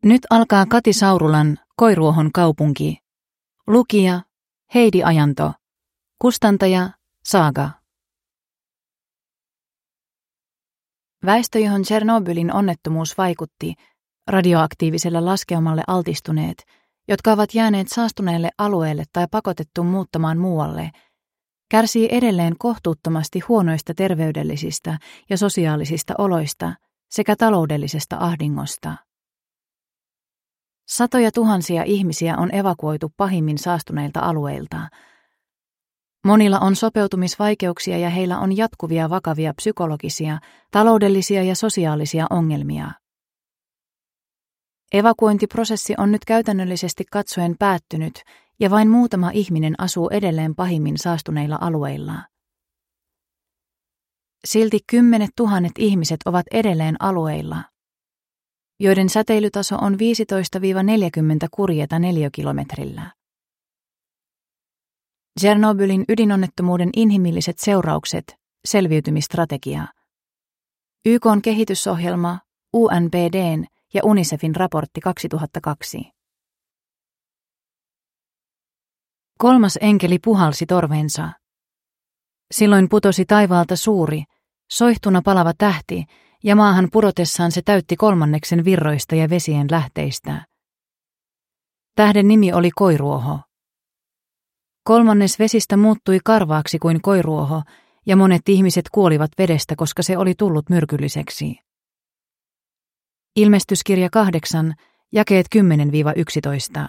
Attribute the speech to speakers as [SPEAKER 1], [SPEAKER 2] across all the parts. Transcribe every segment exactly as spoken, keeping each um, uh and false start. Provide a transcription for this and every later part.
[SPEAKER 1] Nyt alkaa Kati Saurulan Koiruohon kaupunki. Lukija Heidi Ajanto. Kustantaja Saaga. Väestö, johon Tšernobylin onnettomuus vaikutti, radioaktiiviselle laskeumalle altistuneet, jotka ovat jääneet saastuneelle alueelle tai pakotettu muuttamaan muualle, kärsii edelleen kohtuuttomasti huonoista terveydellisistä ja sosiaalisista oloista sekä taloudellisesta ahdingosta. Satoja tuhansia ihmisiä on evakuoitu pahimmin saastuneilta alueilta. Monilla on sopeutumisvaikeuksia ja heillä on jatkuvia vakavia psykologisia, taloudellisia ja sosiaalisia ongelmia. Evakuointiprosessi on nyt käytännöllisesti katsoen päättynyt ja vain muutama ihminen asuu edelleen pahimmin saastuneilla alueilla. Silti kymmenet tuhannet ihmiset ovat edelleen alueilla, joiden säteilytaso on viisitoista neljäkymmentä kurjeta neliökilometrillä. Tšernobylin ydinonnettomuuden inhimilliset seuraukset, selviytymistrategia. Y K:n kehitysohjelma, U N P D:n ja UNICEFin raportti kaksituhattakaksi. Kolmas enkeli puhalsi torvensa. Silloin putosi taivaalta suuri, soihtuna palava tähti, ja maahan pudotessaan se täytti kolmanneksen virroista ja vesien lähteistä. Tähden nimi oli Koiruoho. Kolmannes vesistä muuttui karvaaksi kuin koiruoho, ja monet ihmiset kuolivat vedestä, koska se oli tullut myrkylliseksi. Ilmestyskirja kahdeksan, jakeet kymmenen yksitoista.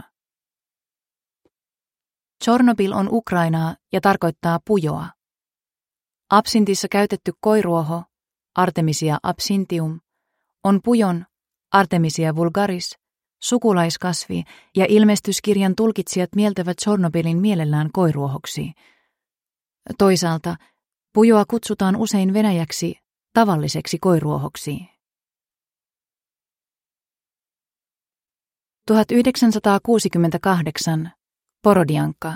[SPEAKER 1] Tšornobyl on Ukrainaa ja tarkoittaa pujoa. Absintissa käytetty koiruoho, Artemisia absinthium, on pujon, Artemisia vulgaris, sukulaiskasvi, ja ilmestyskirjan tulkitsijat mieltävät Tšornobylin mielellään koiruohoksi. Toisaalta pujoa kutsutaan usein venäjäksi tavalliseksi koiruohoksi. tuhatyhdeksänsataakuusikymmentäkahdeksan. Porodianka.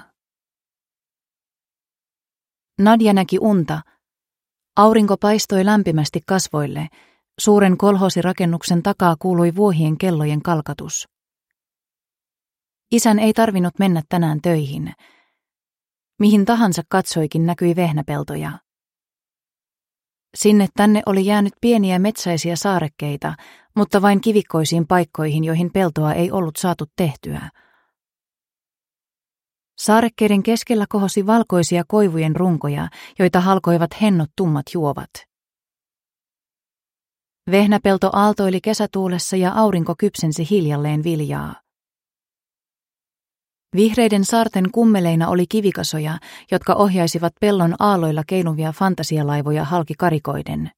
[SPEAKER 1] Nadja näki unta. Aurinko paistoi lämpimästi kasvoille. Suuren kolhoosirakennuksen takaa kuului vuohien kellojen kalkatus. Isän ei tarvinnut mennä tänään töihin. Mihin tahansa katsoikin näkyi vehnäpeltoja. Sinne tänne oli jäänyt pieniä metsäisiä saarekkeita, mutta vain kivikkoisiin paikkoihin, joihin peltoa ei ollut saatu tehtyä. Saarekkeiden keskellä kohosi valkoisia koivujen runkoja, joita halkoivat hennot tummat juovat. Vehnäpelto aaltoili kesätuulessa ja aurinko kypsensi hiljalleen viljaa. Vihreiden saarten kummeleina oli kivikasoja, jotka ohjaisivat pellon aalloilla keinuvia fantasialaivoja halki karikoiden.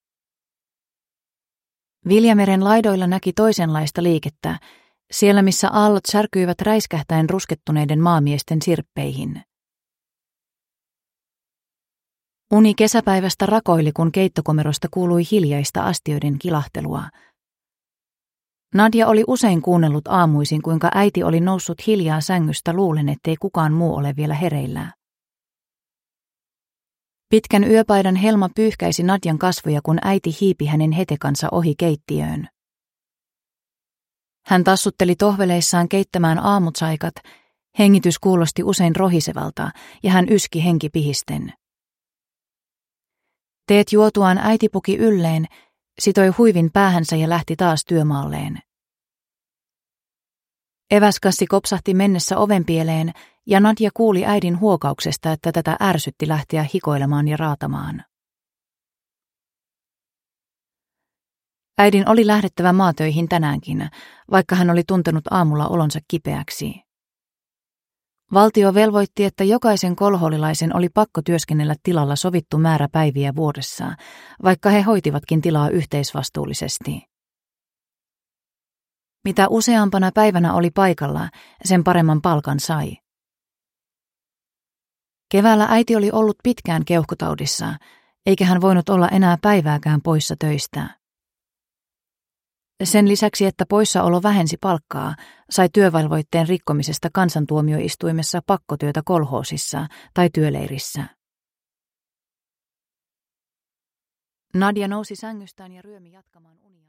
[SPEAKER 1] Viljameren laidoilla näki toisenlaista liikettä, siellä missä aallot särkyivät räiskähtäen ruskettuneiden maamiesten sirppeihin. Uni kesäpäivästä rakoili, kun keittokomerosta kuului hiljaista astioiden kilahtelua. Nadja oli usein kuunnellut aamuisin, kuinka äiti oli noussut hiljaa sängystä luulen, ettei kukaan muu ole vielä hereillä. Pitkän yöpaidan helma pyyhkäisi Nadjan kasvoja, kun äiti hiipi hänen hetekansa ohi keittiöön. Hän tassutteli tohveleissaan keittämään aamutsaikat, hengitys kuulosti usein rohisevalta ja hän yski henki pihisten. Teet juotuaan äiti puki ylleen, sitoi huivin päähänsä ja lähti taas työmaalleen. Eväskassi kopsahti mennessä ovenpieleen ja Nadja kuuli äidin huokauksesta, että tätä ärsytti lähteä hikoilemaan ja raatamaan. Äidin oli lähdettävä maatöihin tänäänkin, vaikka hän oli tuntenut aamulla olonsa kipeäksi. Valtio velvoitti, että jokaisen kolholilaisen oli pakko työskennellä tilalla sovittu määrä päiviä vuodessa, vaikka he hoitivatkin tilaa yhteisvastuullisesti. Mitä useampana päivänä oli paikalla, sen paremman palkan sai. Keväällä äiti oli ollut pitkään keuhkotaudissa, eikä hän voinut olla enää päivääkään poissa töistä. Sen lisäksi, että poissaolo vähensi palkkaa, sai työvelvoitteen rikkomisesta kansantuomioistuimessa pakkotyötä kolhoosissa tai työleirissä. Nadja nousi sängystään ja ryömi jatkamaan unia.